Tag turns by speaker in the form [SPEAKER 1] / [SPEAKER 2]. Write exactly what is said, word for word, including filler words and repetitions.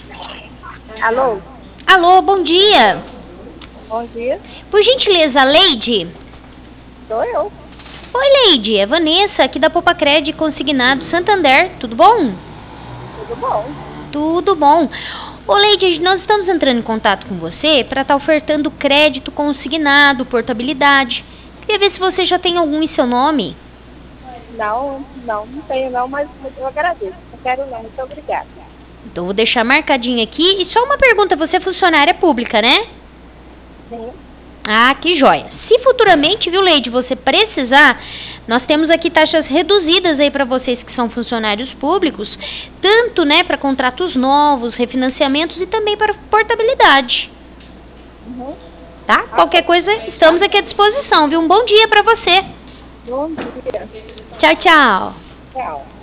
[SPEAKER 1] Alô?
[SPEAKER 2] Alô, bom dia.
[SPEAKER 1] Bom dia.
[SPEAKER 2] Por gentileza, Leide?
[SPEAKER 1] Sou eu.
[SPEAKER 2] Oi, Leide. É Vanessa, aqui da Popacred Consignado Santander. Tudo bom?
[SPEAKER 1] Tudo bom?
[SPEAKER 2] Tudo bom. Ô, Leide, nós estamos entrando em contato com você para estar ofertando crédito consignado, portabilidade. Queria ver se você já tem algum em seu nome.
[SPEAKER 1] Não, não, não tenho não, mas, mas eu agradeço. Não quero não, muito obrigada.
[SPEAKER 2] Então, vou deixar marcadinho aqui. E só uma pergunta, você é funcionária pública, né?
[SPEAKER 1] Sim.
[SPEAKER 2] Ah, que joia. Se futuramente, viu, Leide, você precisar, nós temos aqui taxas reduzidas aí para vocês que são funcionários públicos, tanto, né, para contratos novos, refinanciamentos e também para portabilidade.
[SPEAKER 1] Uhum.
[SPEAKER 2] Tá?
[SPEAKER 1] Ah,
[SPEAKER 2] Qualquer coisa, estamos aqui à disposição, viu? Um bom dia para você.
[SPEAKER 1] bom dia.
[SPEAKER 2] Tchau, tchau.
[SPEAKER 1] Tchau.